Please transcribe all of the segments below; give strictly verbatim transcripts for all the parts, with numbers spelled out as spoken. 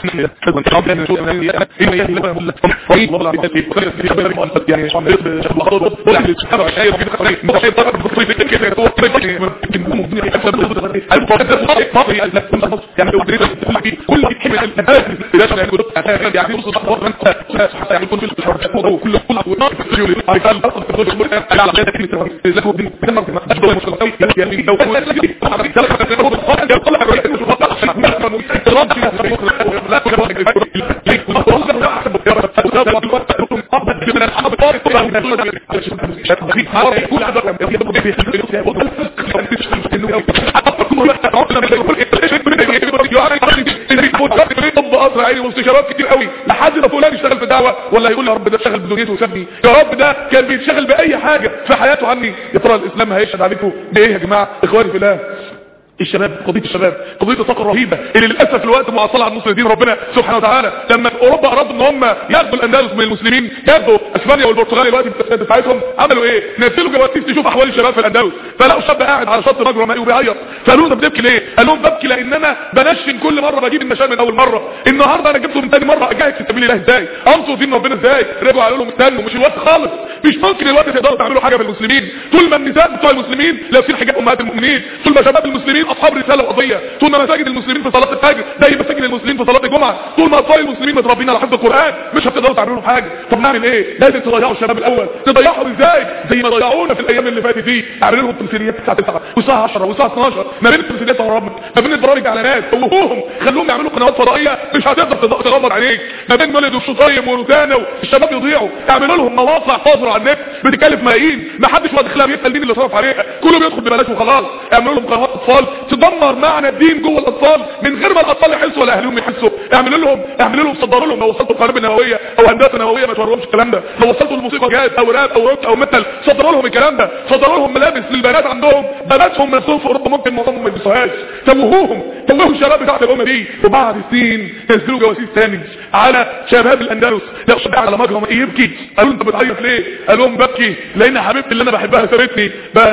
شباب كتير قوي لحد ما فلان يشتغل في دعوه ولا يقول يا رب ده اشتغل بدنيته وسابني، يا رب ده كان بيشتغل باي حاجه في حياته عني. يا ترى الاسلام هيشهد عليكم بايه يا جماعه؟ اخواني في الله، الشباب، قضيه الشباب قضيه الطاقه الرهيبه اللي للاسف الوقت معطله عن نصر دين ربنا سبحانه وتعالى. لما في اوروبا ارادوا ان هم ياخدوا الاندلس من المسلمين، ياخدوا اسبانيا والبرتغال الوقت بالتسديدات بتاعتهم، عملوا ايه؟ نزلوا جواسيس تشوف احوال الشباب في الاندلس، فلقوا شاب قاعد على شط نهر رمائي وبيعيط، فقالوا له بتبكي ليه؟ قال لهم ببكي لان انا بنشن كل مره بجيب النشان من اول مره، النهارده انا جبته من ثاني مره، اجاهد في سبيل الله ازاي؟ انصر دين ربنا ازاي؟ رجعوا قالوا لهم استنوا مش الوقت خالص، مش ممكن الوقت تقدروا تعملوا حاجه في المسلمين طول ما النساء بتوع المسلمين لابسين حجاب امهات المؤمنين، طول ما شباب المسلمين اصحاب رساله وقضيه، طول ما مساجد المسلمين في صلاه الفجر زي مساجد المسلمين في صلاه الجمعه، طول ما اطفال المسلمين متربيين على حفظ القران، مش هتقدروا تعملوا حاجه. طب نعمل ايه؟ لازم تضيعوا الشباب الاول. تضيعهم ازاي؟ زي ما ضيعونا في الايام اللي فاتت دي، اعملوا لهم تمثيليات الساعه تسعة والساعه عشرة والساعه اتناشر، ما بين التمثيليات والرمل، ما بين البرامج اعلانات، توهوهم، خلوهم يعملوا قنوات فضائيه مش هتقدر تغمض عينيك، ما بين مولد والشطايم وروتانا والشباب يضيعوا، اعملوا لهم مواقع حاضره على النت بتكلف ملايين، ما حدش واخد خلاف يسال مين اللي صرف عليها، كله بيدخل ببلاش وخلاص. اعملوا لهم قنوات اطفال تدمر معنى الدين جوه الاطفال من غير ما الاطفال يحسوا ولا اهلهم يحسوا. اعملوا لهم اعملوا لهم صدروا لهم، لو وصلتوا القنابل النوويه او هندسه نوويه ما توريهمش الكلام ده، لو وصلتوا الموسيقى جاز او راب او روك او ميتال صدروا لهم الكلام ده، صدروا لهم ملابس للبنات عندهم، بناتهم نفسهم في اوروبا ممكن معظمهم ما يلبسوهاش، توهوهم توهوا الشباب بتاعت الامه دي. وبعد سنين نزلوا جواسيس ثاني على شباب الاندلس، لقوا شاب على مجرم يبكي، قالوا انت بتعيط ليه؟ قال لهم ببكي لان حبيبتي اللي انا بحبها سابتني.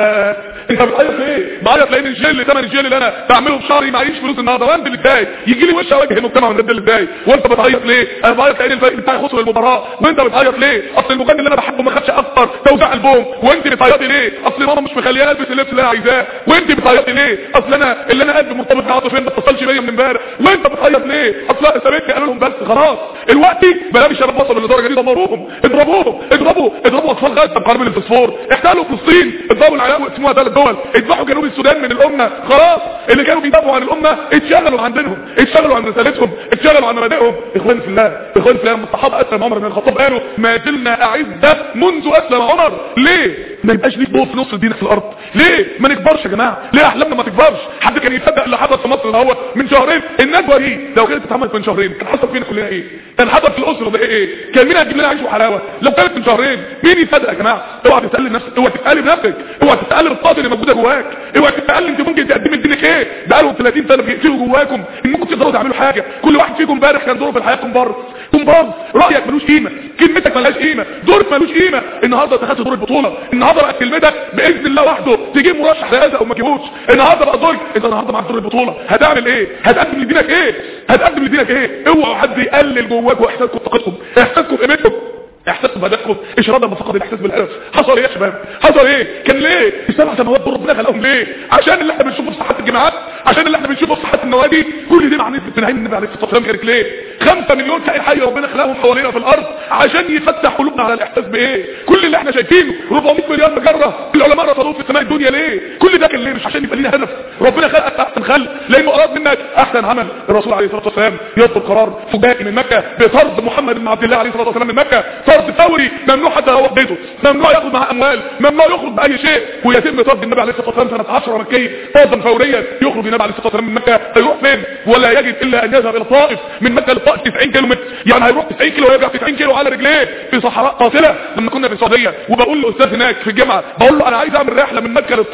انت بتعيط ليه؟ بعيط لان الجيل ثمن الجيل اللي انا بعمله بشهري معيش فلوس النهارده، وانت اللي ازاي يجي لي وش اواجه المجتمع من ده ازاي؟ وانت بتعيط ليه؟ انا بعيط لان الفريق بتاعي خسر المباراه، وانت بتعيط ليه؟ اصل المغني اللي انا بحبه ما خدش اكتر توزيع البوم، وانت بتعيطي ليه؟ اصل ماما مش مخلياني البس اللبس اللي انا عايزاه، وانت بتعيطي ليه؟ اصل انا اللي انا قلبي مرتبط بعاطفين ما اتصلش بيا من امبارح، وانت بتعيط ليه؟ اصل انا سابتني. قالوا لهم بس خلاص الوقت بلاقي الشباب وصلوا للدرجه دي، دمروهم، اضربوهم اضربوا اضربوا اطفال غزه بقنابل الفوسفور، احتلوا فلسطين، اضربوا العراق وقسموها ثلاث دول، اذبحوا جنوب السودان من الامه، خلاص اللي كانوا بيدافعوا عن الامه اتشغلوا عن دينهم، اتشغلوا عن رسالتهم، اتشغلوا عن مبادئهم. اخواني في الله اخواني في الله، الصحابه اسلم عمر بن الخطاب قالوا ما زلنا اعزه منذ اسلم عمر. ليه ما يبقاش ليك دور في نص دينك في الارض؟ ليه ما نكبرش يا جماعه؟ ليه احلامنا ما تكبرش؟ حد كان يصدق اللي حصل في مصر ده من شهرين؟ الندوه دي لو كانت اتعملت من شهرين كان حصل فينا كلنا ايه؟ كان حصل في الاسره ده ايه؟ كان مين هيجيب لنا عيش وحلاوه؟ لو كانت من شهرين مين يصدق يا جماعه؟ اوعى تتقلب نفسك، اوعى تتقلب نفسك، اوعى تتقلب الطاقه اللي موجوده جواك، اوعى تتقلب انت ممكن تقدمي لدينك ايه؟ بقالهم ثلاثين سنه بيقتلوا جواكم انكم تقدروا تعملوا حاجه، كل واحد فيكم امبارح كان دوره في الحياه كومبارس، كومبارس، رايك ملوش قيمه، كلمتك ملهاش قيمه، دورك ملوش قيمه. النهارده انت خدت دور البطوله، النهارده بقت كلمتك باذن الله وحده تجيب مرشح رئاسه او ما تجيبوش، النهارده بقى دورك، انت النهارده معاك دور البطوله، هتعمل ايه؟ هتقدم لدينك ايه؟ هتقدم لدينك ايه؟ اوعوا حد يقلل جواكم احساسكم بطاقتكم، احساسكم بقيمتكم، احساسكم بهدفكم، اشرادا بفقد الاحساس بالهدف. حصل ايه يا شباب؟ حصل ايه؟ كان ليه؟ السبع سماوات دول ربنا خلقهم ليه؟ عشان اللي احنا بنشوفه في صحات الجامعات، عشان اللي احنا بنشوفه في صحات النوادي، كل دي معناه نعيم النبي عليه الصلاه والسلام. كانت ليه؟ خمسة مليون كائن حي ربنا خلقهم حوالينا في الارض عشان يفتح قلوبنا على الاحساس بايه؟ كل اللي احنا شايفينه أربعمائة مليار مجره العلماء رصدوه في سماء الدنيا ليه؟ كل ده كان ليه؟ مش عشان يبقى لنا هدف، ربنا خلقك احسن خلق لانه اراد منك احسن عمل. الرسول عليه الصلاه والسلام يصدر قرار فجائي من مكه بطرد محمد بن عبد الله عليه الصلاه والسلام من مكه، طرد فوري، ممنوع حتى يروح بيته، ممنوع ياخد معاه اموال، ممنوع يخرج باي شيء، ويتم طرد النبي عليه الصلاه والسلام سنه عشرة مكيه طردا فوريا. يخرج النبي عليه الصلاه والسلام من مكه هيروح فين؟ ولا يجد الا ان يذهب الى الطائف، من مكه للطائف تسعين كيلو متر، يعني هيروح تسعين كيلو ويرجع تسعين كيلو على رجليه في صحراء قاتله. لما كنا في السعوديه وبقول له استاذ هناك في الجامعه، بقول له انا عايز اعمل رحله من مكه للطائف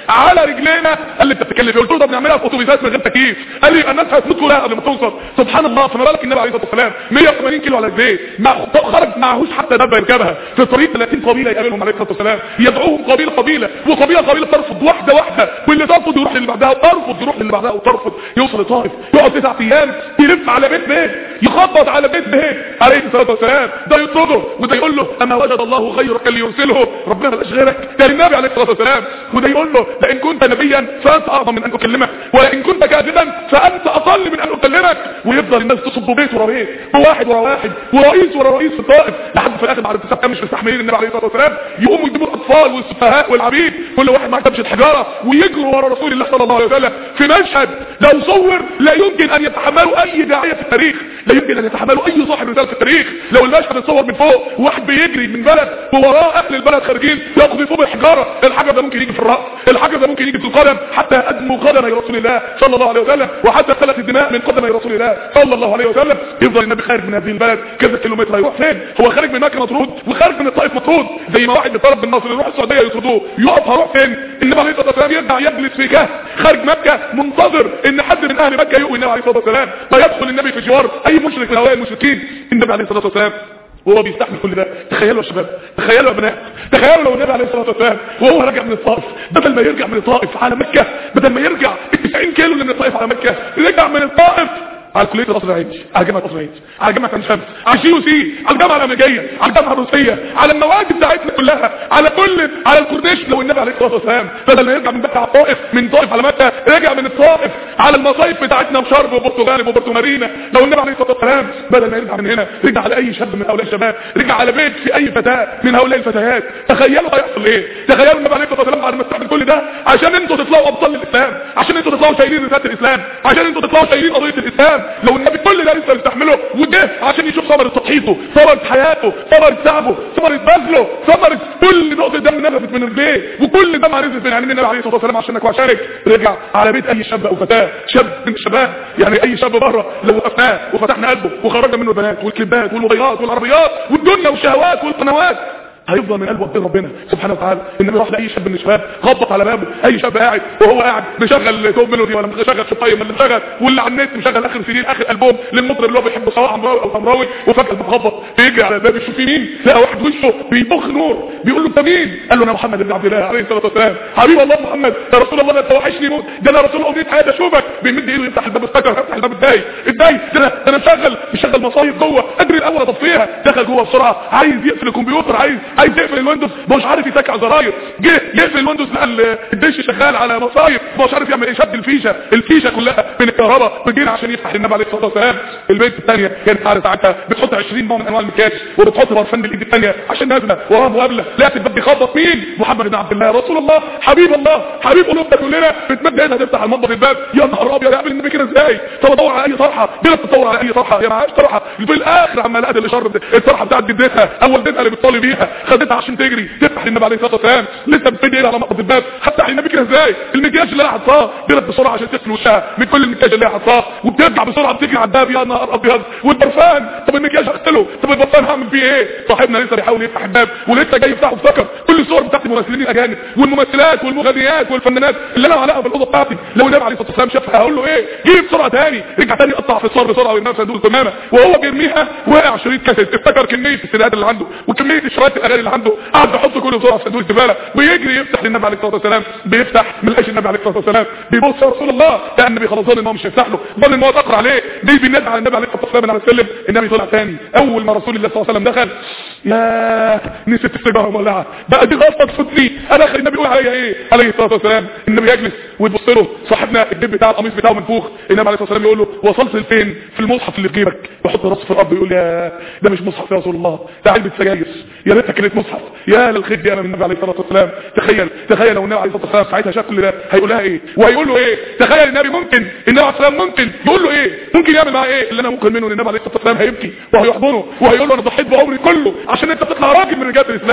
على رجلينا. قال لي انت بتتكلم قلت له ده بنعملها في اتوبيسات من غير تكييف. قال لي الناس هتموت كلها قبل ما توصل. سبحان الله. فما بالك النبي عليه الصلاه والسلام مية وثمانين كيلو على رجليه، خرج معهوش حتى دابه يركبها في طريق ثلاثين قبيله يقابلهم عليه الصلاه والسلام، يدعوهم قبيله قبيله وقبيله قبيله ترفض واحده واحده، واللي ترفض يروح للي بعدها وترفض يروح للي بعدها وترفض، يوصل لطائف يقعد تسع ايام يلف على بيت بيت يخبط على بيت بيت عليه الصلاه والسلام. ده يطرده وده يقول له اما وجد الله غيرك ليرسله، ربنا ما لقاش غيرك. ده النبي عليه الصلاه والسلام. وده يقول له لئن كنت نبيا فانت اعظم من ان اكلمك، ولئن كنت كاذبا فانت اقل من ان اكلمك. ويفضل الناس تصب بيت ورا بيت وواحد ورا واحد ورئيس ورا رئيس في الطائف، لحد في الاخر بعد تسع ايام مش مستحملين النبي عليه الصلاه والسلام، يقوموا يجيبوا الاطفال والسفهاء والعبيد كل واحد معاه كبشه حجاره ويجروا ورا رسول الله صلى الله عليه وسلم في مشهد لو صور لا يمكن ان يتحملوا اي داعيه في التاريخ، لا يمكن ان يتحملوا اي صاحب رساله في التاريخ. لو المشهد اتصور من فوق وواحد بيجري من بلد ووراه اهل البلد خارجين يقذفوه بالحجاره، الحجر ده ممكن يجي في الراس، الحجر ده ممكن يجي في القدم، حتى ادموا قدمي رسول الله صلى الله عليه وسلم، وحتى خلت الدماء من قدمي رسول الله صلى الله عليه وسلم. يفضل النبي خارج من هذه البلد كذا كيلومتر، هيروح فين؟ هو خارج من مكه مطرود وخارج من الطائف مطرود، زي ما واحد بيطلب بالنصر يروح السعوديه يطردوه، يقف هروح فين؟ النبي عليه الصلاه والسلام يرجع يجلس في كهف خارج مكه منتظر ان حد من اهل مكه يؤوي النبي عليه الصلاه والسلام، فيدخل النبي في جوار اي مشرك من هؤلاء المشركين. النبي عليه الصلاه والسلام وهو بيستحمل كل ده. تخيلوا يا شباب، تخيلوا يا بنات، تخيلوا لو النبي عليه الصلاه والسلام وهو راجع من الطائف، بدل ما يرجع من الطائف على مكه، بدل ما يرجع تسعين كيلو من الطائف على مكه، رجع من الطائف على كليه قصر العيني، على جامعه قصر العيني، على جامعه عين شمس، على سي يو سي، على الجامعه الامريكيه، على الجامعه الروسيه، على المواد بتاعتنا كلها، على كل على الكورنيش. لو النبي عليه الصلاه والسلام بدل ما يرجع من مكه على الطائف، من طائف على مكه، رجع من الطائف على المصايف بتاعتنا وشرب وبرتغال وبورتو مارينا. لو النبي عليه الصلاه والسلام بدل ما يرجع من هنا رجع على اي شاب من هؤلاء الشباب، رجع على بيت في اي فتاه من هؤلاء الفتيات، تخيلوا هيحصل ايه؟ تخيلوا النبي عليه الصلاه والسلام بعد ما استعمل كل ده عشان انتوا تطلعوا ابطال الاسلام، عشان انتوا تطلعوا شايلين رساله الاسلام، عشان انتوا تطلعوا شايلين قضيه الاسلام. لو النبي كل ده لسه بيستحمله وجه عشان يشوف ثمرة تضحيته، ثمرة حياته، ثمرة تعبه، ثمرة بذله، ثمرة كل نقطة دم نزفت من رجليه وكل دم نزف من عينين النبي عليه الصلاة والسلام عشانك وعشانك. رجع على بيت اي شاب او فتاة، شاب من الشباب، يعني اي شاب بره لو وقفناه وفتحنا قلبه وخرجنا منه البنات والكليبات والموبايلات والعربيات والدنيا والشهوات والقنوات، هيفضل من قلبه قدام ربنا سبحانه وتعالى. النبي راح لاي شاب من الشباب، خبط على بابه، اي شاب قاعد وهو قاعد مشغل توب ميلودي ولا مشغل شطايم ولا مشغل واللي على النت مشغل اخر سنين اخر البوم للمطرب اللي هو بيحبه سواء عمراوي او حمراوي، وفجاه بيخبط بيجري على الباب يشوف مين، لقى واحد وشه بيبخ نور، بيقول له انت مين؟ قال له انا محمد بن عبد الله عليه الصلاه والسلام. حبيب الله محمد، يا رسول الله انت وحشني موت، ده انا رسول الله حياتي اشوفك. بيمد ايده يفتح الباب، افتكر يفتح الباب ازاي ازاي ده انا مشغل مشغل مصايب جوه، اجري الاول اطفيها. دخل جوه بسرعه عايز يقفل الكمبيوتر، عايز عايز يقفل الويندوز، مش عارف يسكع زراير، جه يقفل الويندوز لقى الدش شغال على مصايب، مش عارف يعمل ايه، شد الفيشه الفيشه كلها من الكهرباء بيجي عشان يفتح النبي عليه الصلاه والسلام. البنت الثانيه كانت قاعده ساعتها بتحط عشرين نوع من انواع المكياج وبتحط برفان بالايد الثانيه عشان نازله وراها مقابله، لقت الباب بيخبط، مين؟ محمد بن عبد الله رسول الله حبيب الله حبيب قلوبنا كلنا. بتمد ايدها تفتح المطبخ الباب، يا نهار ابيض يقابل النبي كده ازاي؟ طب ادور على اي طرحه، بلا تدور على اي طرحه، يا معاش طرحه. في الاخر عمال لقت الاشاره الطرحه بتاعت جدتها او والدتها اللي بتطالي بيها، خدتها عشان تجري تفتح النبي عليه الصلاه والسلام، لسه بتفدي ايدها على مقبض الباب، هفتح النبي كده ازاي؟ المكياج اللي انا حطاه جرت بسرعه عشان تغسل وشها من كل المكياج اللي هي حطاه، وبترجع بسرعه بتجري على الباب، يا نهار ابيض. والبرفان، طب المكياج هغسله، طب البرفان هعمل فيه ايه؟ صاحبنا لسه بيحاول يفتح الباب ولسه جاي يفتحه، افتكر كل الصور بتاعت الممثلين الاجانب والممثلات والمغنيات والفنانات اللي انا معلقها في الاوضه بتاعتي، لو النبي عليه الصلاه والسلام شافها هقول له ايه؟ جيب بسرعه تاني، رجع تاني قطع في الصور بسرعه ويرميها في صندوق القمامه، وهو بيرميها وقع شريط كاسيت، افتكر كميه السيدات اللي عنده وكميه الشرايط الاغاني اللي عنده، قعد يحط كله بسرعه في صندوق الزباله، ويجري يفتح للنبي عليه الصلاه والسلام، بيفتح ما لقاش النبي عليه الصلاه والسلام، بيبص يا رسول الله، ده النبي خلاص ظن ان هو مش هيفتح له، ظن ان هو اتاخر عليه، دي بينادي على النبي عليه الصلاه والسلام على السلم. النبي طلع ثاني، اول ما رسول الله صلى الله عليه وسلم دخل، يا نسيت السيجاره مولعه بقى، دي غلطه تفوتني انا. اخر النبي يقول عليا ايه عليه الصلاه والسلام؟ النبي يجلس ويبص له صاحبنا الجيب بتاع القميص بتاعه منفوخ، النبي عليه الصلاه والسلام يقول له وصلت لفين؟ في المصحف اللي في جيبك. يحط راسه في الارض يقول يا ده مش مصحف يا رسول الله، ده علبه سجاير، يا ريتها كانت مصحف، يا للخدي انا من النبي عليه الصلاه والسلام. تخيل تخيل لو النبي عليه الصلاه والسلام ساعتها شاف كل ده هيقول لها ايه؟ وهيقول له ايه؟ تخيل النبي ممكن النبي عليه الصلاه والسلام ممكن يقول له ايه؟ ممكن يعمل معاه ايه؟ اللي انا ممكن منه ان النبي عليه الصلاه والسلام هيبكي وهيحضنه وهيقول له انا ضحيت بعمري كله عشان انت تطلع راجل من رجال الاسلام، انا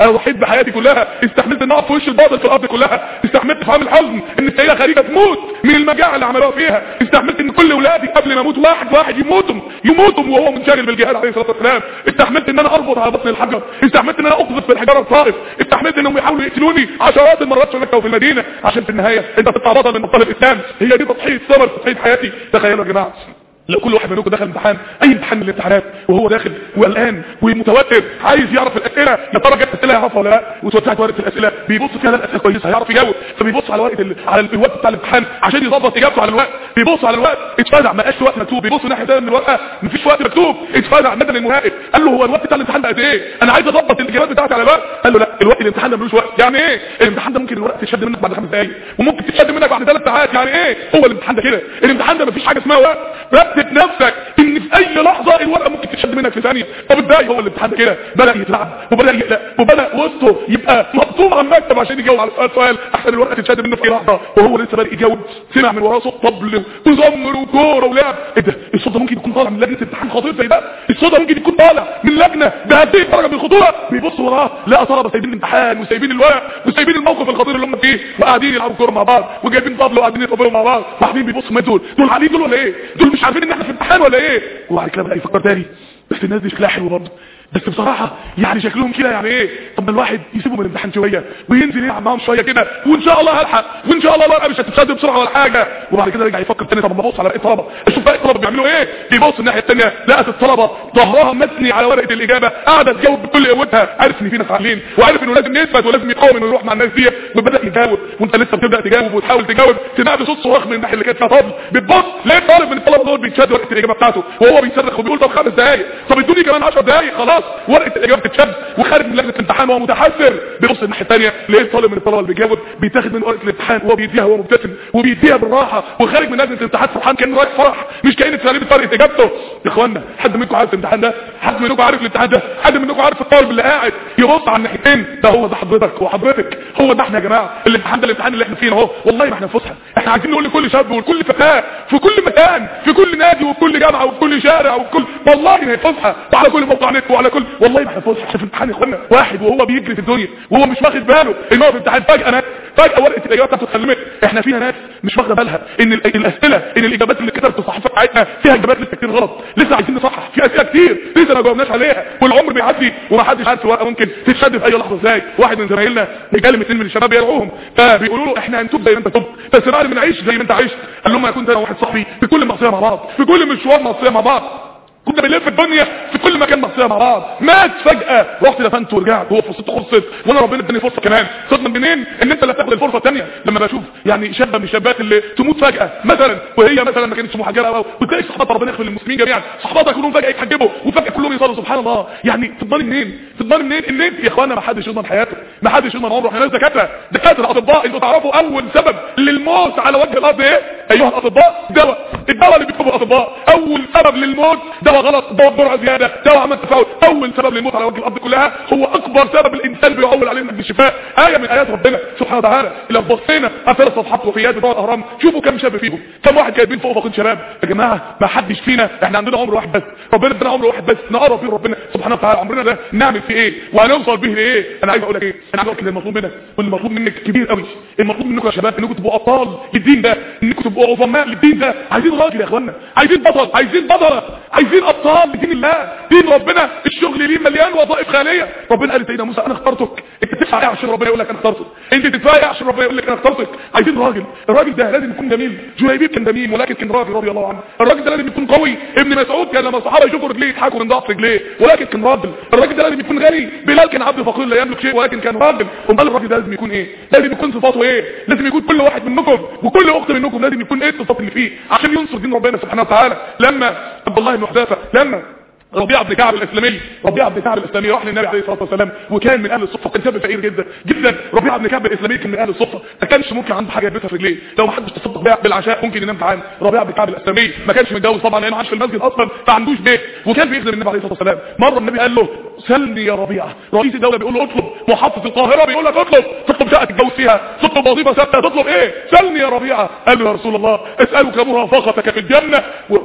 اضحيت بحياتي كلها، استحملت ان اقف في وش الباطل في الارض كلها، استحملت في عام الحزن ان السيده خديجه تموت من المجاعه اللي عملوها فيها، استحملت ان كل اولادي قبل ما اموت واحد واحد يموتوا يموتوا وهو منشغل بالجهاد عليه الصلاه والسلام، استحملت ان انا اربط على بطن الحجر، استحملت ان انا اقذف في الحجاره الطائف، استحملت انهم يحاولوا يقتلوني عشرات المرات في مكه وفي المدينه، عشان في النهايه انت تطلع بطل من ابطال الاسلام. هي دي تضحيه ثمر تضحيه حياتي. تخيلوا يا جماعه لو كل واحد منكم دخل امتحان، اي امتحان من الامتحانات، وهو داخل وقلقان ومتوتر عايز يعرف الاسئله، يا ترى جت اسئله يعرفها ولا لا، وتوزعت ورقه الاسئله بيبص فيها الاسئله كويسه هيعرف يجاوب، فبيبص على ورقه ال... على الوقت بتاع الامتحان عشان يظبط اجابته على الوقت، بيبص على الوقت اتفزع ما لقاش وقت مكتوب، بيبص ناحيه ثانيه من الورقه مفيش وقت مكتوب، اتفزع مدن المراقب قال له هو الوقت بتاع الامتحان ده قد ايه؟ انا عايز اظبط الاجابات بتاعتي على الوقت. قال له لا الوقت الامتحان ده ملوش وقت. يعني ايه الامتحان ده؟ ممكن الورقه تتشد منك بعد خمس دقائق وممكن تتشد منك بعد ثلاث ساعات. يعني ايه هو الامتحان ده كده؟ الامتحان ده مفيش حاجه اسمها وقت. رتب نفسك ان في اي لحظه الورقه ممكن تشد منك في ثانيه. طب ازاي هو الامتحان كده؟ بدا يتلعب وبدا يقلق وبدا وسطه يبقى مقطوع على المكتب عشان يجاوب على السؤال سؤال احسن الورقه تتشد منه في اي لحظه وهو لسه بادئ يجاوب. سمع من وراه صوت طبل وزمر وكوره ولعب. ايه ده؟ الصوت ده ممكن يكون طالع من لجنه امتحان خطير زي ده. الصوت ده ممكن يكون طالع من لجنه بهذه الدرجه من الخطوره. بيبص وراه لقى طلبه سايبين الامتحان وسايبين الورق وسايبين الموقف الخطير اللي هم فيه وقاعدين يلعبوا كوره مع بعض وجايبين طبل وقاعدين يطبلوا مع بعض وقاعدين بيبصوا ما دول دول عاليين دول ولا ايه؟ دول مش عارفين ان احنا في امتحان ولا ايه؟ وبعد كده بقى يفكر تاني بس الناس دي شكلها حلو برضه، بس بصراحه يعني شكلهم كده يعني ايه؟ طب ما الواحد يسيبهم من الامتحان شويه وينزل يلعب معاهم شويه كده وان شاء الله هلحق وان شاء الله الورقه مش هتتشد بسرعه ولا حاجه. وبعد كده يرجع يفكر تاني طب ما ابص على باقي الطلبه اشوف باقي الطلبه بيعملوا ايه. يبص الناحيه الثانيه لقت الطلبه ظهرها متني على ورقه الاجابه قاعده تجاوب بكل قوتها. عارف ان في ناس عاقلين وعارف انه لازم يثبت ولازم يقاوم انه يروح مع الناس دي وبدا يجاوب وانت لسه بتبدا تجاوب وتحاول تجاوب سمع بصوت صراخ من الناحيه اللي كانت فيها طبل. بتبص لقيت طالب من الطلبه دول بيتشد ورقه الاجابه بتاعته وهو بيصرخ وبيقول طب خمس دقائق طب ادوني كمان عشر دقائق خلاص ورقه الاجابه بتتشد وخارج من لجنه الامتحان وهو متحسر. بيبص الناحيه الثانيه لقيت طالب من الطلبه اللي بيجاوب بيتاخد من ورقه الامتحان وهو بيديها وهو مبتسم وبيديها بالراحه وخارج من لجنه الامتحان فرحان كان رايح فرح مش كأن اتسلمت فرقه اجابته. يا اخوانا حد منكم عارف الامتحان ده؟ حد منكم عارف الامتحان ده؟ حد منكم عارف الطالب اللي قاعد يبص على الناحيتين ده؟ هو ده حضرتك وحضرتك هو ده احنا يا جماعه. الامتحان ده الامتحان اللي احنا فيه اهو والله ما احنا في فسحه. احنا عايزين نقول لكل شاب ولكل فتاه في كل مكان في كل نادي وفي كل جامعه وفي كل شارع وفي كل والله ما هي فسحه وعلى كل موقع نت وعلى كل والله ما احنا في فسحه. شوف الامتحان يا اخوانا واحد وهو بيجري في الدنيا وهو مش واخد باله ان هو في امتحان فجاه ناس فجاه ورقه الاجابات بتاعته اتسلمت. احنا فينا ناس مش واخده بالها ان الاسئله ان الاجابات اللي كتبت في الصحيفه بتاعتنا فيها اجابات لسه كتير غلط لسه عايزين نصحح في اسئله كتير لسه ما جاوبناش عليها والعمر بيعدي وما حدش عارف ورقه ممكن تتشد في اي لحظه ازاي. واحد من زمايلنا بيكلم اثنين من الشباب يدعوهم فبيقولوا له احنا هنتوب زي ما انت تب بس بعد ما نعيش زي ما انت عشت. قال لهم انا كنت انا وواحد صاحبي في كل معصيه مع بعض في كل مشوار معصيه مع بعض كنا بنلف الدنيا في كل مكان معصيه مع بعض. مات فجاه رحت دفنت ورجعت وهو فرصته خلصت وانا ربنا اداني فرصه كمان. صدمه منين ان انت اللي هتاخد الفرصه الثانيه. لما بشوف يعني شابه من الشابات اللي تموت فجاه مثلا وهي مثلا ما كانتش محجبه او وتلاقي صحبات ربنا يغفر للمسلمين جميعا صحباتها كلهم فجاه يتحجبوا وفجاه كلهم يصلوا سبحان الله. يعني تضمن منين تضمن منين ان انت يا اخوانا ما حدش يضمن حياته ما حدش يضمن عمره. احنا ناس دكاتره دكاتره اطباء انتوا تعرفوا اول سبب للموت على وجه الارض ايه ايها الاطباء؟ دواء. الدواء اللي بيكتبه الاطباء اول سبب للموت دواء غلط دواء زياده دواء عمل تفاعل. اول سبب للموت على وجه الارض كلها هو اكبر سبب الانسان بيعول علينا بالشفاء. ايه من ايات ربنا سبحانه وتعالى. لو بصينا على ثلاث صفحات وفيات بتوع الاهرام شوفوا كم شاب فيهم كم واحد كاتبين فوق فوق شباب. يا جماعه ما حدش فينا احنا عندنا عمر واحد بس ربنا ادانا عمر واحد بس نقرب فيه ربنا سبحانه وتعالى. عمرنا ده نعمل فيه ايه وهنوصل به لايه؟ انا عايز اقول لك ايه انا عايز اقول لك المطلوب منك والمطلوب منك كبير قوي. المطلوب منكم يا شباب انكم تبقوا ابطال للدين ده انكم تبقوا عظماء للدين ده. عايزين راجل يا اخوانا عايزين بطل عايزين بطله عايزين ابطال لدين الله. دين ربنا الشغل ليه مليان وظائف خاليه. ربنا قال لسيدنا موسى انا اخترتك. انت تدفع ايه عشان ربنا يقول لك انا اخترتك؟ انت تدفع ايه عشان ربنا يقول لك انا اخترتك؟ عايزين راجل. الراجل ده لازم يكون جميل. جليبيب كان جميل ولكن كان راجل رضي الله عنه. الراجل ده لازم يكون قوي. ابن مسعود كان لما الصحابه يشوفوا رجليه يضحكوا من ضعف رجليه ولكن كان راجل. الراجل ده لازم يكون غني. بلال كان عبد فقير لا يملك شيء ولكن كان راجل. امال الراجل ده لازم يكون ايه؟ لازم يكون صفاته ايه؟ لازم يكون كل واحد منكم وكل اخت منكم لازم يكون ايه الصفات اللي فيه عشان ينصر دين ربنا سبحانه وتعالى. لما عبد الله بن حذافه لما ربيعه بن كعب الاسلامي ربيعه بن كعب الاسلامي راح للنبي عليه الصلاه والسلام وكان من اهل الصفه كان شاب فقير جدا جدا. ربيعه بن كعب الاسلامي كان من اهل الصفه ما كانش ممكن عنده حاجه يلبسها في رجليه لو ما حدش تصدق بالعشاء ممكن ينام جعان. ربيعه بن كعب الاسلامي ما كانش متجوز طبعا لانه عايش في المسجد اصلا ما عندوش بيت وكان بيخدم النبي عليه الصلاه والسلام. مره النبي قال له سلني يا ربيعه. رئيس الدوله بيقول له اطلب. محافظ القاهره بيقول لك اطلب. تطلب شقه تتجوز فيها تطلب وظيفه ثابته تطلب ايه؟ سلني يا ربيعه. قال له يا رسول الله اسالك مرافقتك في الجنه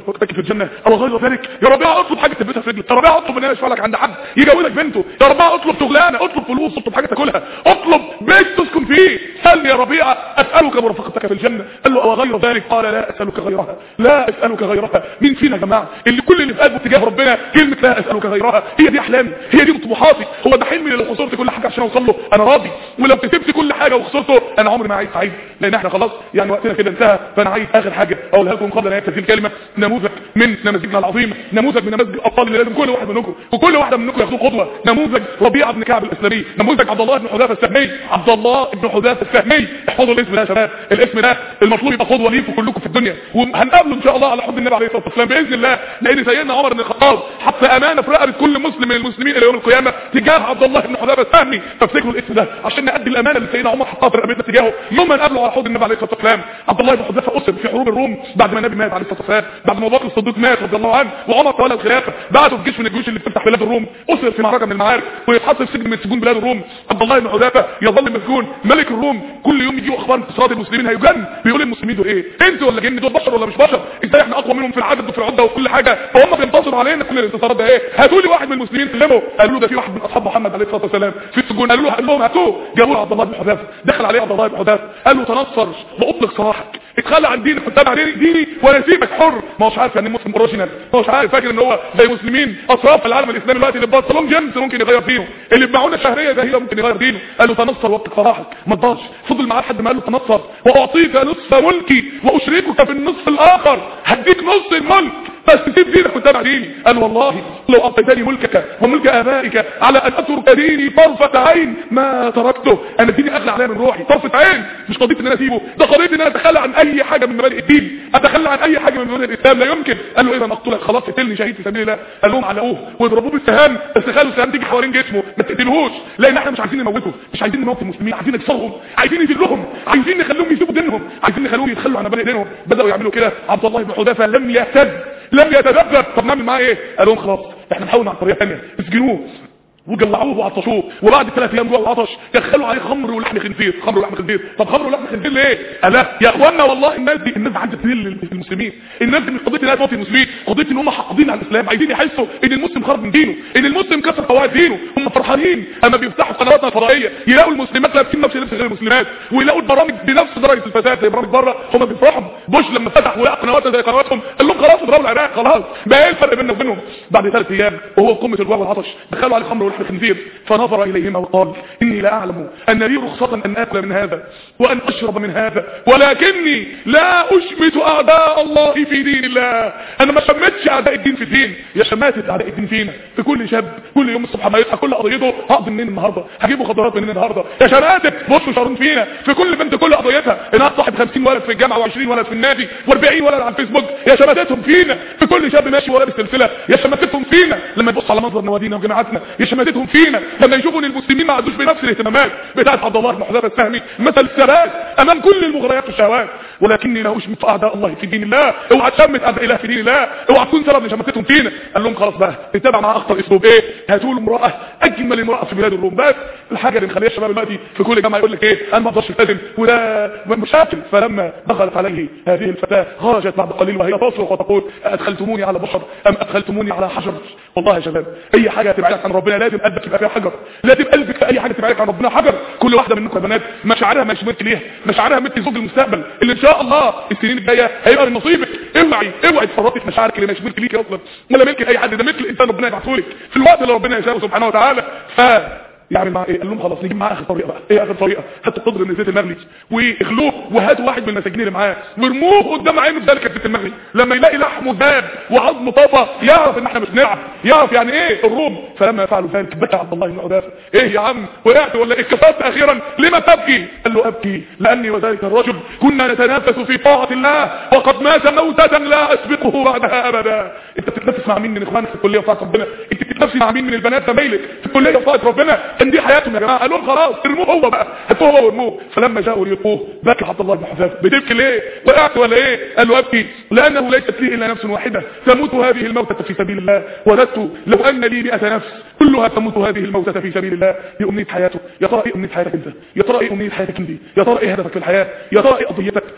مرافقتك في الجنه او غير ذلك. يا ربيعه اطلب حاجه تثبتها في رجلك، يا ربيعه اطلب ان انا اشفع لك عند حد يجوزك بنته، يا ربيعه اطلب شغلانه، اطلب فلوس، اطلب حاجه تاكلها، اطلب بيت تسكن فيه. سال يا ربيعه اسالك مرافقتك في الجنه. قال له او غير ذلك؟ قال لا اسالك غيرها، لا اسالك غيرها. مين فينا يا جماعه اللي كل اللي في قلبه تجاه ربنا كلمه لا اسالك غيرها؟ هي دي احلامي، هي دي طموحاتي. هو ده حلمي لو خسرت كل حاجه عشان اوصل له انا راضي، ولو كسبت كل حاجه وخسرته انا عمري ما عايز سعيد. لان احنا خلاص يعني وقتنا كده انتهى. فانا عايز اخر حاجه اقولها لكم قبل ان يكتفي الكلمه، نموذج من نماذجنا العظيمه، نموذج من نماذج الابطال اللي لازم كل واحد منكم وكل واحده منكم ياخدوه قدوه. نموذج ربيعه بن كعب الاسلمي، نموذج عبد الله بن حذافه السهمي. عبد الله بن حذافه السهمي، احفظوا الاسم ده يا شباب، الاسم ده المطلوب يبقى قدوه ليكم كلكم في الدنيا، وهنقابله ان شاء الله على حب النبي عليه الصلاه والسلام باذن الله. لان سيدنا عمر بن الخطاب حط امانه في رقبه كل مسلم من المسلمين الى يوم القيامه تجاه عبد الله بن حذافه السهمي. فافتكروا الاسم ده عشان نأدي الامانه اللي سيدنا عمر حطها في رقبتنا تجاهه يوم ما نقابله على حوض النبي عليه الصلاه والسلام. عبد الله بن حذافه اسر في حروب الروم بعد ما النبي مات عليه الصلاه والسلام، بعد ما ابو بكر الصديق مات رضي الله عنه وعمر تولى الخلافه، بعته في جيش من الجيوش اللي بتفتح بلاد الروم، اسر في معركه من المعارك ويتحط في سجن من سجون بلاد الروم. عبد الله بن حذافه يظل مسجون. ملك الروم كل يوم يجيوا اخبار انتصارات المسلمين هيجن، بيقول المسلمين دول ايه؟ انتوا ولا جن؟ دول بشر ولا مش بشر؟ ازاي احنا اقوى منهم في العدد وفي العده وكل حاجه فهم بينتصروا علينا؟ كل الانتصارات ده ايه؟ هاتوا لي واحد من المسلمين سلموا. قالوا له ده في واحد من اصحاب محمد عليه الصلاه والسلام في السجون. قالوا له قال لهم هاتوه. جابوا له عبد الله بن حذافه، دخل عليه عبد الله بن حذافه قال له تنصر واطلق سراحك، اتخلى عن دينك واتبع ديني وانا اسيبك حر. ما هوش عارف يعني مسلم اوريجينال، ما هوش عارف، فاكر ان هو زي مسلمين اطراف في العالم الاسلامي دلوقتي اللي بيبطلون جنس ممكن يغير دينه، اللي بمعونه شهريه ده هي ممكن يغير دينه. قال له تنصر واطلق سراحك، ما رضاش، فضل معاه لحد ما قال له تنصر واعطيك نصف ملكي واشركك في النصف الاخر، هديك نص الملك بس تسيب دينك وتتبع ديني. قال والله لو اعطيتني ملكك وملك ابائك على ان اترك ديني طرفه عين ما تركته. انا ديني اغلى عليا من روحي، طرفه عين، مش قضيه ان انا اسيبه، ده قضيه ان انا اتخلى عن اي حاجه من مبادئ الدين، اتخلى عن اي حاجه من مبادئ الاسلام، لا يمكن. قال له اذا اقتلك خلاص اقتلني شهيد في سبيل الله. قال لهم علقوه واضربوه بالسهام، بس خلوا السهام تيجي حوالين جسمه ما تقتلهوش، لان احنا مش عايزين نموته، مش عايزين نموت المسلمين، عايزين نكسرهم، عايزين نذلهم، عايزين نخليهم يسيبوا دينهم، عايزين نخليهم يتخلوا عن مبادئ دينهم. بداوا يعملوا كده. عبد الله بن حذافه لم يهتد لم يتذبذب. طب نعمل معاه ايه؟ قال لهم خلاص احنا نحاول مع طريقه ثانيه، اسجنوه وجلعوه وعطشوه، وبعد ثلاث ايام جوع العطش دخلوا عليه خمر ولحم خنزير. خمر ولحم خنزير، طب خمر ولحم خنزير ليه؟ قال لا يا اخوانا والله الناس دي الناس عايزه تذل المسلمين، الناس دي مش قضيه انها تموت المسلمين، قضيه ان هم حاقدين على الاسلام، عايزين يحسوا ان المسلم خرج من دينه، ان المسلم كسر قواعد دينه. هم فرحانين اما بيفتحوا قنواتنا الفضائيه يلاقوا المسلمات لابسين نفس لبس غير المسلمات، ويلاقوا البرامج بنفس درجه الفساد زي برامج بره. هم بيفرحوا. بوش لما فتح ولقى قنواتنا زي قنواتهم قال لهم خلاص اضربوا العراق، خلاص بقى ايه الفرق بيننا وبينهم؟ بعد ثلاث ايام وهو في قمه الجوع والعطش دخلوا عليه خمر ولحم خنزير، فنظر إليهما وقال إني لا أعلم أن لي رخصة أن أكل من هذا وأن أشرب من هذا، ولكني لا أشمت أعداء الله في دين الله. أنا ما شمتش أعداء الدين في الدين، يا شماتة أعداء الدين فينا. في كل شاب كل يوم الصبح ما يصحى كل قضيته هقضي منين النهارده، هجيب مخدرات منين النهارده، يا شماتة بصوا شارون فينا. في كل بنت كل قضيتها انها تصاحب خمسين ولد في الجامعه وعشرين ولد في النادي واربعين ولد على الفيسبوك، يا شماتتهم فينا. في كل شاب ماشي ولابس سلسله، يا شماتتهم فينا. لما يبص على منظر نوادينا وجامعاتنا يا شماتتهم فينا. لما يشوفوا ان المسلمين ما عندوش بنفس الاهتمامات بتاعت عبد الله بن حذافه السهمي مثل الثبات امام كل المغريات والشهوات، ولكني لا اشمت اعداء الله في دين الله. اوعى تشمت اعداء الله في دين الله، اوعى تكون سبب لشماتتهم فينا. قال لهم خلاص بقى اتبع مع اخطر اسلوب ايه؟ هاتوا له امراه اجمل امراه في بلاد الروم. بس الحاجه اللي مخليه الشباب دلوقتي في كل جامعه يقول لك ايه؟ انا ما اقدرش التزم وده مشاكل. فلما دخلت عليه هذه الفتاه خرجت بعد قليل وهي تصرخ وتقول ادخلتموني على بشر ام ادخلتموني على حجر. والله يا شباب اي حاجه تبعدك عن ربنا لازم قلبك يبقى فيها حجر، لازم قلبك في اي حاجه تبعدك عن ربنا حجر. كل واحده منكم يا بنات مشاعرها مش ملك ليها، مشاعرها ملك زوج المستقبل اللي ان شاء الله السنين الجايه هيبقى من نصيبك. اوعي اوعي تفرطي في مشاعرك اللي مش ملك ليك اصلا ولا ملك اي حد، ده ملك الانسان ربنا يبعثه لك في الوقت اللي ربنا يشاءه سبحانه وتعالى. ف يعمل معاه ايه؟ قال لهم خلاص نجيب معاه اخر طريقه بقى. ايه اخر طريقه؟ هاتوا قدر من زيت المغلي واغلوه وهاتوا واحد من المساجين اللي معاه وارموه قدام عينه في ذلك الزيت المغلي، لما يلاقي لحمه ذاب وعظمه طفى يعرف ان احنا مش نعم، يعرف يعني ايه الروم. فلما فعلوا ذلك بكى عبد الله بن حذافه. ايه يا عم وقعت ولا اتكسرت اخيرا؟ لما تبكي؟ قال له ابكي لاني وذلك الرجل كنا نتنافس في طاعه الله وقد مات موتة لا اسبقه بعدها ابدا. انت بتتنافس مع مين من اخوانك في الكليه وفاة ربنا؟ انت بتتنافس مع مين من البنات زمايلك في الكليه وفاة ربنا؟ كان دي حياتهم يا جماعه. قال لهم خلاص ارموه هو بقى، هاتوه هو وارموه. فلما جاءوا ليلقوه بكى عبد الله بن حذافه. بتبكي ليه؟ وقعت ولا ايه؟ قال له ابكي لانه ليست لي الا نفس واحده تموت هذه الموتة في سبيل الله، وددت لو ان لي مئة نفس كلها تموت هذه الموتة في سبيل الله. دي امنيه حياته. يا ترى ايه امنيه حياتك انت؟ يا ترى ايه امنيه حياتك انت؟ يا ترى ايه هدفك في الحياه؟ يا ترى ايه قضيتك؟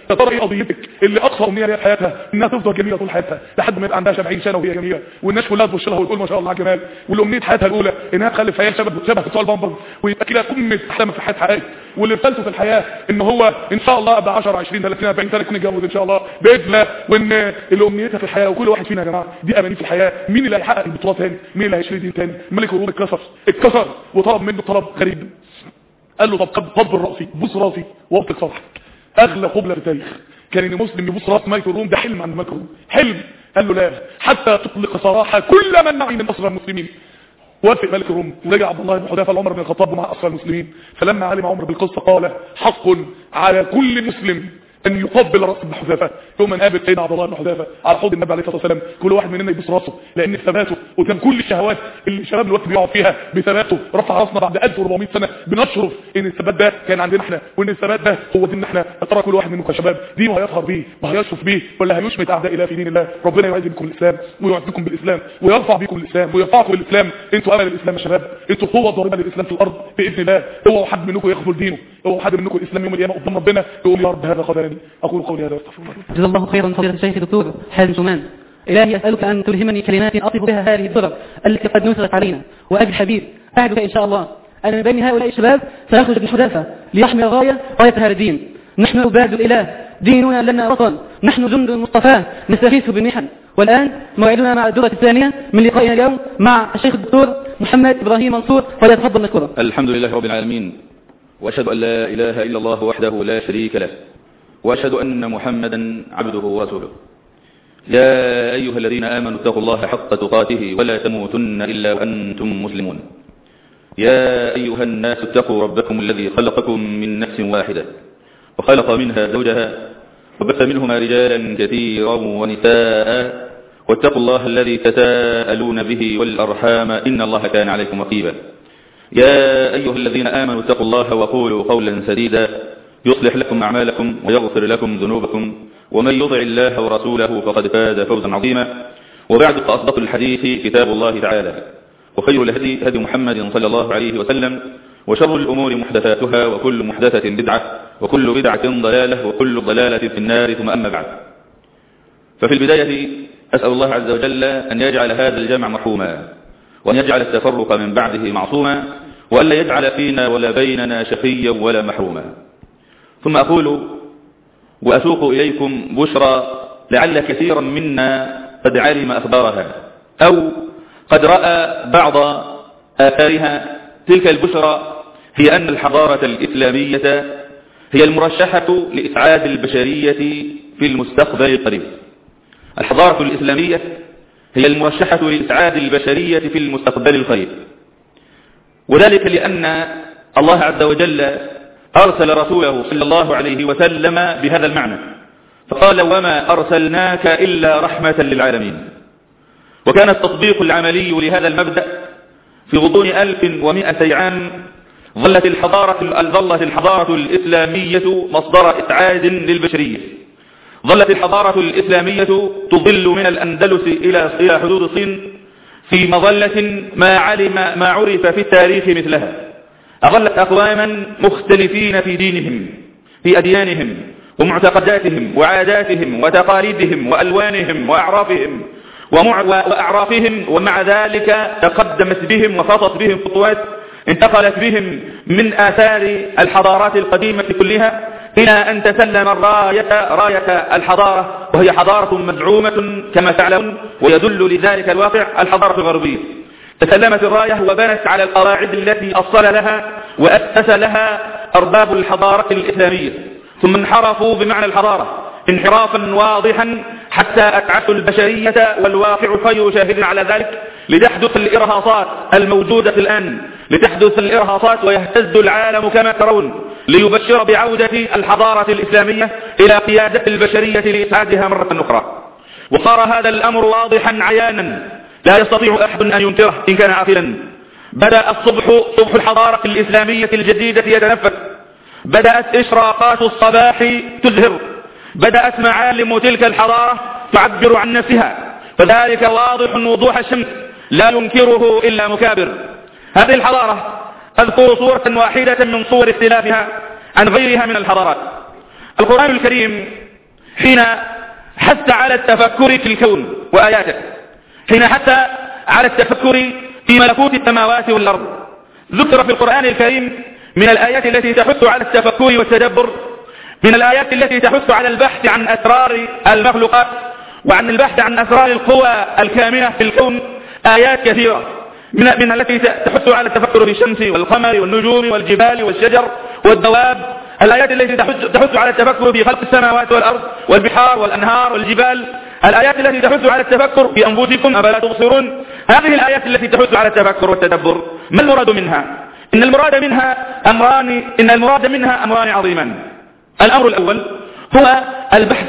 يا ترى ايه قضيتك اللي اقصى امنيه ليها في حياتها انها تفضل جميله طول حياتها لحد ما يبقى عندها سبعين سنه وهي جميله والناس كلها تبص لها وتقول ما شاء الله على الجمال، والامنيه حياتها الاولى انها تخلف عيال شبه شبه بتوع البامبر ويبقى كده قمه احلام في حياه حياتها، واللي فلته في الحياه ان هو ان شاء الله بعد عشرة عشرين ثلاثين أربعين سنه يكون اتجوز ان شاء الله باذن الله، وان الامنيات في الحياه وكل واحد فينا يا جماعه دي اماني في الحياه. مين اللي هيحقق البطولات تاني؟ مين اللي هيشتري دين تاني؟ الملك الروم اتكسر اتكسر وطلب منه طلب غريب، قال له طب قبل راسي بوس راسي واطلق صفحك. اغلى قبله في التاريخ كان ان مسلم يبوس راس ملك الروم، ده حلم عند ملك الروم، حلم. قال له لا حتى تطلق سراحه كل من معي من اسرى المسلمين. وافق ملك الروم ورجع عبد الله بن حذافه لعمر بن الخطاب مع اسرى المسلمين، فلما علم عمر بالقصه قال حق على كل مسلم ان يقبل راس ابن حذافه. يوم ان قابل سيدنا عبد الله بن حذافه على حوض النبي عليه الصلاه والسلام كل واحد مننا يبوس راسه، لان ثباته وكان كل الشهوات اللي الشباب الوقت بيقعوا فيها بثباته رفع راسنا بعد ألف وأربعمائة سنه بنشرف ان الثبات ده كان عندنا احنا، وان الثبات ده هو ديننا احنا. ترى كل واحد منكم يا شباب دينه هيظهر بيه وهيشرف بيه ولا هيشمت اعداء الله في دين الله؟ ربنا يعز بكم الاسلام ويعزكم بالاسلام ويرفع بكم الاسلام ويرفعكم بالاسلام. انتوا امل الاسلام يا شباب، انتوا قوه ضاربه للاسلام في الارض باذن الله. اوعوا حد منكم يخذل دينه، اوعوا حد منكم الاسلام يوم القيامه قدام ربنا يقول يا رب هذا خذلني. اقول قولي هذا واستغفر الله. جزا الله خيرا فضيلة الشيخ دكتور حازم سمان. إلهي أسألك أن تلهمني كلمات أطلب بها هذه الضرر التي قد نزلت علينا، وأبي الحبيب أعدك إن شاء الله أن من بين هؤلاء الشباب سيخرج ابن حذافة ليحمي الغاية غاية هذا الدين. نحن عباد الإله، ديننا لنا وطن، نحن جند المصطفى نستغيث بالمحن. والآن موعدنا مع الدورة الثانية من لقائنا اليوم مع الشيخ الدكتور محمد إبراهيم منصور، فليتفضل مشكورا. الحمد لله رب العالمين، وأشهد أن لا إله إلا الله وحده لا شريك له، وأشهد أن محمدا عبده ورسوله. يا أيها الذين آمنوا اتقوا الله حق تقاته ولا تموتن إلا وأنتم مسلمون. يا أيها الناس اتقوا ربكم الذي خلقكم من نفس واحدة وخلق منها زوجها وبث منهما رجالا كثيرا ونساء، واتقوا الله الذي تساءلون به والأرحام إن الله كان عليكم رقيبا. يا أيها الذين آمنوا اتقوا الله وقولوا قولا سديدا يصلح لكم أعمالكم ويغفر لكم ذنوبكم، ومن يطع الله ورسوله فقد فاز فوزا عظيما. وبعد فأصدق الحديث كتاب الله تعالى، وخير الهدي هدي محمد صلى الله عليه وسلم، وشر الأمور محدثاتها وكل محدثة بدعة وكل بدعة ضلالة وكل ضلالة في النار، ثم أما بعد. ففي البداية أسأل الله عز وجل أن يجعل هذا الجمع مرحوما، وأن يجعل التفرق من بعده معصوما، وأن لا يجعل فينا ولا بيننا شقيا ولا محروما. ثم أقول وأسوق إليكم بشرى لعل كثيرا منا قد علم أخبارها أو قد رأى بعض آثارها. تلك البشرى هي أن الحضارة الإسلامية هي المرشحة لإسعاد البشرية في المستقبل القريب. الحضارة الإسلامية هي المرشحة لإسعاد البشرية في المستقبل القريب، وذلك لأن الله عز وجل أرسل رسوله صلى الله عليه وسلم بهذا المعنى، فقال وما أرسلناك إلا رحمة للعالمين. وكان التطبيق العملي لهذا المبدأ في غضون ألف ومئتي عام. ظلت الحضارة, ظلت الحضارة الإسلامية مصدر إسعاد للبشرية. ظلت الحضارة الإسلامية تظل من الأندلس إلى إلى حدود الصين في مظلة ما علم ما عرف في التاريخ مثلها. أظلت أقواما مختلفين في دينهم، في أديانهم ومعتقداتهم وعاداتهم وتقاليدهم وألوانهم وأعرافهم وأعرافهم، ومع ذلك تقدمت بهم وخطت بهم خطوات انتقلت بهم من آثار الحضارات القديمة كلها إلى أن تسلم الراية راية الحضارة، وهي حضارة مزعومة كما تعلمون، ويدل لذلك الواقع الحضارة الغربية. تسلمت الراية وبنت على القواعد التي أصل لها وأسس لها أرباب الحضارة الإسلامية، ثم انحرفوا بمعنى الحضارة انحرافا واضحا حتى أتعسوا البشرية، والواقع خير شاهد على ذلك. لتحدث الإرهاصات الموجودة الآن، لتحدث الإرهاصات ويهتز العالم كما ترون ليبشر بعودة الحضارة الإسلامية إلى قيادة البشرية لإسعادها مرة أخرى. وصار هذا الأمر واضحا عيانا لا يستطيع أحد أن ينكره إن كان عاقلا. بدأ الصبح صبح الحضارة الإسلامية الجديدة يتنفس، بدأت إشراقات الصباح تزهر، بدأت معالم تلك الحضارة تعبر عن نفسها، فذلك واضح وضوح الشمس لا ينكره إلا مكابر. هذه الحضارة أذكر صورة واحدة من صور اختلافها عن غيرها من الحضارات. القرآن الكريم حين حث على التفكر في الكون وآياته، حين حث على التفكر في ملكوت السماوات والأرض، ذكر في القرآن الكريم من الآيات التي تحث على التفكر والتدبر، من الآيات التي تحث على البحث عن أسرار المخلوقات وعن البحث عن أسرار القوى الكامنة في الكون، آيات كثيرة من, من التي تحث على التفكر في الشمس والقمر والنجوم والجبال والشجر والدواب، الآيات التي تحث على التفكر في خلق السماوات والأرض والبحار والأنهار والجبال، الآيات التي تحث على التفكر في أنفسكم أفلا تبصرون. هذه الآيات التي تحث على التفكر والتدبر ما المراد منها؟ إن المراد منها أمران إن المراد منها أمران عظيمان. الأمر الأول هو البحث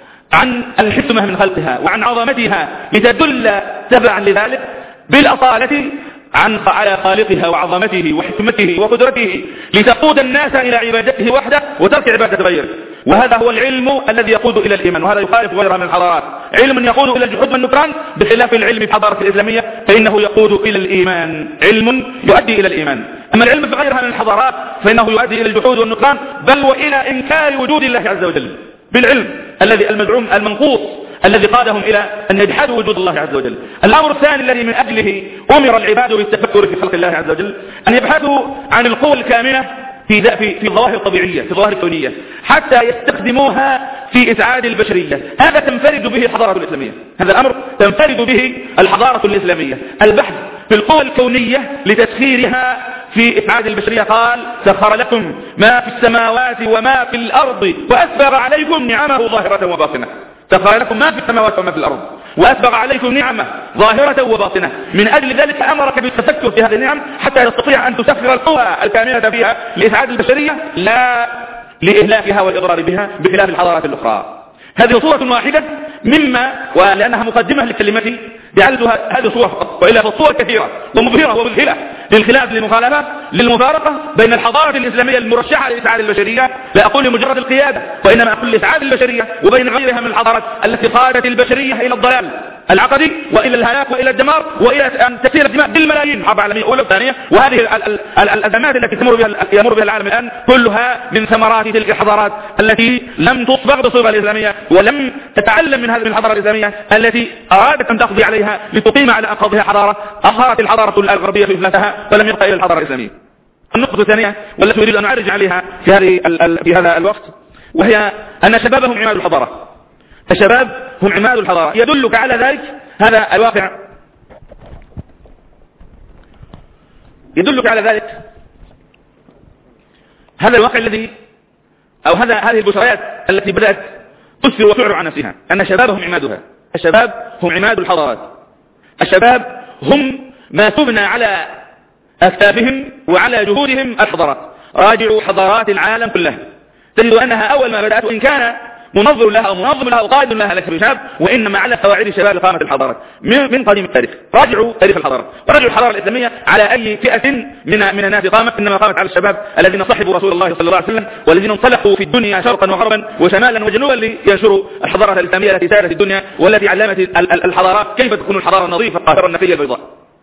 عن الحكمة من خلقها وعن عظمتها لتدل تبعا لذلك بالأصالة عن على خالقها وعظمته وحكمته وقدرته لتقود الناس إلى عبادته وحده وترك عبادة غيره. وهذا هو العلم الذي يقود إلى الإيمان، وهذا يخالف غيرها من الحضارات. علم يقود إلى الجحود والنكران بخلاف العلم في الحضارة الإسلامية فإنه يقود إلى الإيمان، علم يؤدي إلى الإيمان. أما العلم في غيرها من الحضارات فإنه يؤدي إلى الجحود والنكران بل وإلى إنكار وجود الله عز وجل بالعلم الذي المزعوم المنقوص الذي قادهم إلى أن يجحدوا وجود الله عز وجل. الأمر الثاني الذي من أجله أمر العباد بالتفكر في خلق الله عز وجل أن يبحثوا عن القوى الكامنة في في في الظواهر الطبيعية، في الظواهر الكونية، حتى يستخدموها في إسعاد البشرية. هذا تنفرد به الحضارة الإسلامية، هذا الأمر تنفرد به الحضارة الإسلامية، البحث في القوى الكونية لتسخيرها في إسعاد البشرية. قال: سخر لكم ما في السماوات وما في الأرض وأسبغ عليكم نعمه ظاهرة وباطنة. سخر لكم ما في السماوات وما في الأرض وأسبغ عليكم نعمه ظاهرة وباطنة. من أجل ذلك أمرك بالتفكر في هذه النعم حتى تستطيع أن تسخر القوى الكامنة فيها لإسعاد البشرية لا لإهلاكها والإضرار بها بخلاف الحضارات الأخرى. هذه صورة واحدة مما، ولأنها مقدمة لكلمتي جعلتها هذه صورة فقط، وإلا فالصور كثيرة ومبهرة ومذهلة للخلاف للمخالفة للمفارقة بين الحضارة الإسلامية المرشحة لإسعاد البشرية، لا أقول لمجرد القيادة وإنما أقول لإسعاد البشرية، وبين غيرها من الحضارات التي قادت البشرية إلى الضلال العقدي وإلى الهلاك وإلى الدمار وإلى أن تسير الدماء بالملايين، حرب عالمية أولى وثانية. وهذه الأزمات التي تمر بها يمر بها العالم الآن كلها من ثمرات تلك الحضارات التي لم تصبغ بالصبغة الإسلامية ولم تتعلم من هذه الحضارة الإسلامية التي أرادت أن تقضي عليها لتقيم على أنقاضها حضارة أظهرت الحضارة الغربية في إفلاسها ولم يبقى إلى الحضارة الإسلامية. النقطة الثانية والتي أريد أن أعرج عليها في هذه في هذا الوقت وهي أن شبابهم عماد الحضارة. الشباب هم عماد الحضارة. يدلك على ذلك هذا الواقع، يدلك على ذلك هذا الواقع الذي أو هذا هذه البشريات التي بدأت تسفر وتعرض عن نفسها أن شبابهم عمادها. الشباب هم عماد الحضارات. الشباب هم ما تبنى على أكتافهم وعلى جهودهم الحضارات. راجعوا حضارات العالم كلها تجد أنها أول ما بدأت وإن كان منظر لها أو منظم لها وقائد لها لك بشاب وإنما على قواعد الشباب قامت الحضارات من قديم التاريخ. راجعوا تاريخ الحضارة وراجعوا الحضارة الإسلامية على أي فئة من من الناس قامت، إنما قامت على الشباب الذين صحبوا رسول الله صلى الله عليه وسلم والذين انطلقوا في الدنيا شرقا وغربا وشمالا وجنوبا لينشروا الحضارة الإسلامية التي سارت الدنيا والتي علمت الحضارات كيف تكون الحضارة النظيفة الطاهرة النقية البيضاء.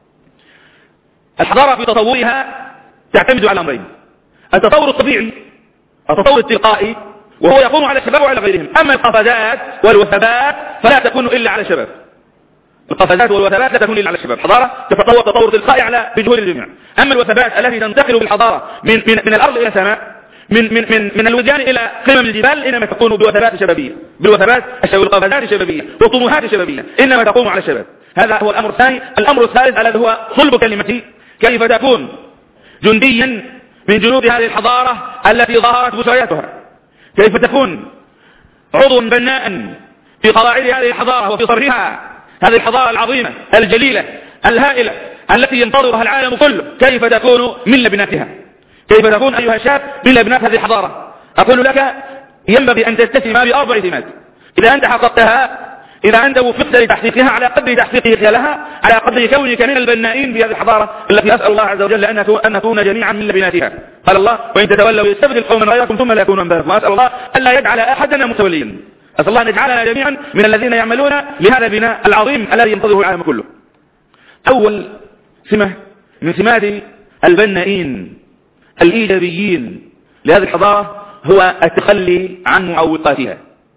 الحضارة في تطورها تعتمد على أمرين: التطور الطبيعي، التطور التلقائي وهو يقوم على الشباب وعلى غيرهم. أما القفزات والوثبات فلا تكون إلا على الشباب. القفزات والوثبات لا تكون إلا على الشباب. حضارة تتطور تطور تلقائي على بجهود الجميع. أما الوثبات التي تنتقل بالحضارة من من من الأرض إلى السماء، من من من من الوديان إلى قمم الجبال، إنما تكون بوثبات شبابية، بالوثبات والقفزات الشبابية والطموحات الشبابية، إنما تقوم على الشباب. هذا هو الأمر الثاني. الأمر الثالث الذي هو صلب كلمتي: كيف تكون جنديا من جنود هذه الحضارة التي ظهرت بشرياتها، كيف تكون عضوا بناء في قواعد هذه الحضارة وفي صرها، هذه الحضارة العظيمة الجليلة الهائلة التي ينتظرها العالم كله، كيف تكون من لبناتها، كيف تكون أيها الشاب من لبنات هذه الحضارة. أقول لك ينبغي أن تستسلم بأربع سمات إذا أنت حققتها، إذا أنت وفقت لتحقيقها على قدر تحقيقك لها، على قدر كونك من البنائين بهذه الحضارة التي أسأل الله عز وجل أن نكون جميعا من لبناتها. قال الله: وإن تتولوا يستبدل قوما غيركم ثم لا يكونوا أمثالكم. وأسأل الله ألا يجعل أحدنا متوليا، أسأل الله أن يجعلنا جميعا من الذين يعملون لهذا البناء العظيم الذي ينتظره العالم كله. أول سمة من سمات البنائين الإيجابيين لهذه الحضارة هو التخلي عن معوقاتها،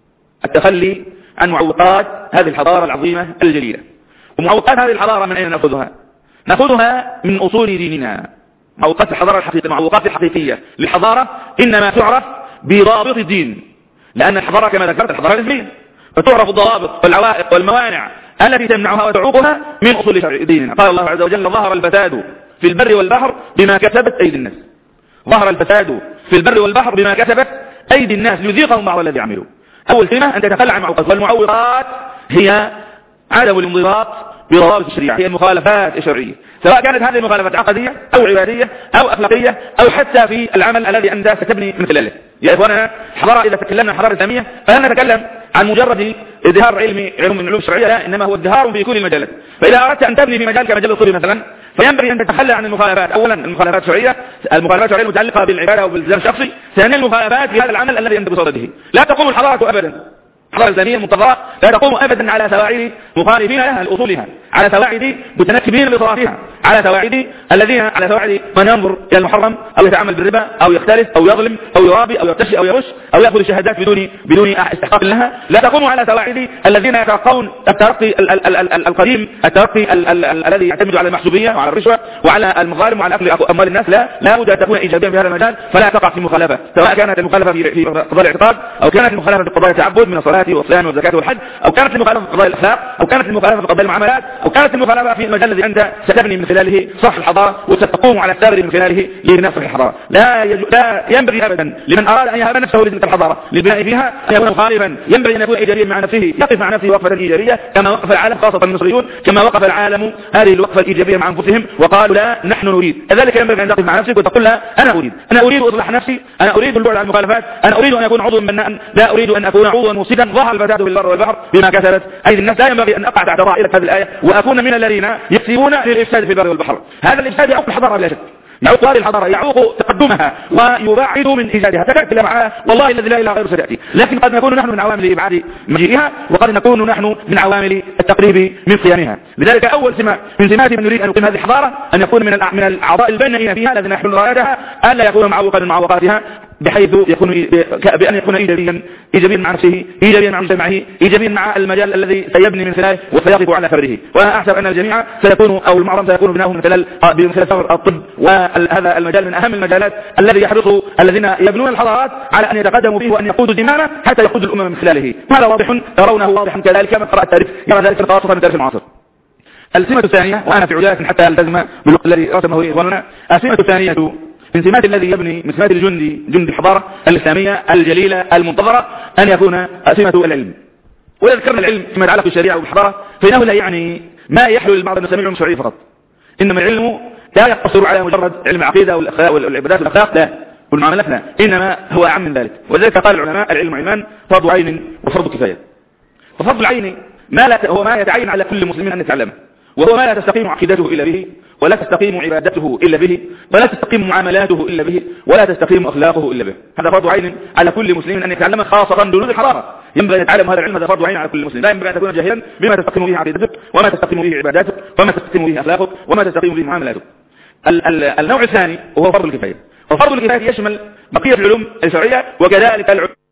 التخلي عن معوقات هذه الحضارة العظيمة الجليلة. ومعوقات هذه الحضارة من أين نأخذها؟ نأخذها من أصول ديننا. معوقات الحضارة الحقيقية، معوقات الحقيقية للحضارة إنما تعرف بضابط الدين، لأن الحضارة كما ذكرت الحضارة الإسلامية، فتعرف الضوابط والعوائق والموانع التي تمنعها وتعوقها من أصول ديننا. قال الله عز وجل: ظهر الفساد في البر والبحر بما كسبت أيدي الناس. ظهر الفساد في البر والبحر بما كسبت أيدي الناس ليذيقهم بعض الذي عملوا. أول كلمة أن تتخلى عن المعوقات، والمعوقات هي عدم الانضباط بضوابط الشريعة، هي المخالفات الشرعية، سواء كانت هذه المخالفات عقدية أو عبادية أو أخلاقية أو حتى في العمل الذي أنت ستبني من خلاله. يا إخواننا، حضارة إذا تكلمنا عن حضارة إسلامية فلا نتكلم عن مجرد ازدهار علمي علم من العلوم الشرعية، لا، إنما هو ازدهار في كل المجالات. فإذا أردت أن تبني في مجال كمجال الطب مثلا، فينبغي أن تتخلى عن المخالفات. أولا المخالفات الشرعية، المخالفات الشرعية المتعلقة بالعبادة وبالالتزام الشخصي. ثانيا المخالفات في هذا العمل الذي أنت بصدده. لا تقوم الحضارة أبدا، الحضارة الإسلامية المنتظرة لا تقوم أبدا على سواعد مخالفين لها لأصولها، على سواعد متنكبين بصرافها، على سواعد الذين على سواعد من ينظر إلى المحرم أو يتعامل بالربا أو يختلس أو يظلم أو يرابي أو يرتشي أو يرش أو يأخذ الشهادات بدون بدون استحقاق لها. لا تقوم على سواعد الذين يتلقون الترقي القديم، الترقي الذي يعتمد على المحسوبية وعلى الرشوة وعلى المظالم وعلى أكل أموال الناس. لا لا بد أن تكون إيجابيا في هذا المجال، فلا تقع في مخالفة، سواء كانت المخالفة في قضايا الاعتقاد أو كانت المخالفة في قضايا التعبد من الصلاة والصيام والزكاة والحج، أو كانت المخالفة في قضايا الأخلاق، أو كانت المخالفة في قضايا المعاملات، أو كانت المخالفة في المجال الذي أنت ستبني من خلاله صح الحضارة وستقوم على الثابر من خلاله لبناء صح الحضارة. لا يج... لا ينبغي أبدا لمن أراد أن يهب نفسه لتلك الحضارة للبناء فيها أن يكون مخالفا، ينبغي أن يكون إيجابيا مع نفسه، يقف مع نفسه وقفة إيجابية كما وقف العالم، خاصة المصريون كما وقف العالم هذه الوقفة الإيجابية مع أنفسهم وقالوا لا نحن نريد. كذلك ينبغي أن تقف مع نفسك وتقول لا أنا أريد، أنا أريد إصلاح نفسي، أنا أريد البعد عن المخالفات، أنا أريد أن أكون عضوا بناء، لا أريد أن أكون عضوا مفسدا. ظهر الفساد في البر والبحر بما كسبت أيدي الناس. لا ينبغي أن أقع تحت طائلة هذه الآية وأكون من الذين يكسبون للإفساد في البر والبحر. هذا الإفساد يعوق الحضارة بلا شك، يعوق هذه الحضارة، يعوق تقدمها ويبعد من إيجادها. ستأتي معها والله الذي لا إله غيره ستأتي، لكن قد نكون نحن من عوامل إبعاد مجيئها وقد نكون نحن من عوامل التقريب من قيامها. لذلك أول سمة من سمات من يريد أن يقيم هذه الحضارة أن يكون من من الأعضاء البنائين فيها الذين يحملون رايتها ألا يكون معوقا من معوقاتها، بحيث يكون بأن يكون إيجابيا إيجابيا مع نفسه، إيجابيا مع مجتمعه، إيجابيا مع المجال الذي سيبني من خلاله وسيقف على ثغره. وأنا أحسب أن الجميع سيكون أو المعظم سيكون بناؤه من خلال من خلال ثغر الطب، وهذا المجال من أهم المجالات الذي يحرص الذين يبنون الحضارات على أن يتقدموا فيه وأن يقودوا الزمام حتى يقودوا الأمم من خلاله. هذا واضح ترونه واضحا كذلك كما قرأت التاريخ، كما ذلك خاصة من التاريخ المعاصر. السمة الثانية، وأنا في عجالة حتى ألتزم بالوقت الذي رسمه إخواننا، السمة الثانية من سمات الذي يبني من سمات الجندي جند الحضارة الإسلامية الجليلة المنتظرة أن يكون سمة العلم. وإذا ذكرنا العلم فيما يتعلق بالشريعة والحضارة فإنه لا يعني ما يحلو للبعض أن يسميه علم شرعي فقط، إنما العلم لا يقتصر على مجرد علم العقيدة والعبادات والأخلاق لا والمعاملات لا، إنما هو أعم من ذلك. وذلك قال العلماء العلم علمان، فرض عين وفرض كفاية. ففرض العين ما لا هو ما يتعين على كل مسلم أن يتعلمه، وهو ما لا تستقيم عقيدته إلا به، ولا تستقيم عبادته إلا به، ولا تستقيم معاملاته إلا به، ولا تستقيم أخلاقه إلا به. هذا فرض عين على كل مسلم أن يتعلمه، خاصة دلول الحضارة ينبغي أن يتعلم هذا العلم. هذا فرض عين على كل مسلم، لا ينبغي أن تكون جاهلا بما تستقيم به عقيدتك وما تستقيم به عباداتك وما تستقيم به أخلاقك وما تستقيم به معاملاتك. النوع الثاني وهو فرض الكفاية، وفرض الكفاية يشمل بقية العلوم الشرعية وكذلك العلوم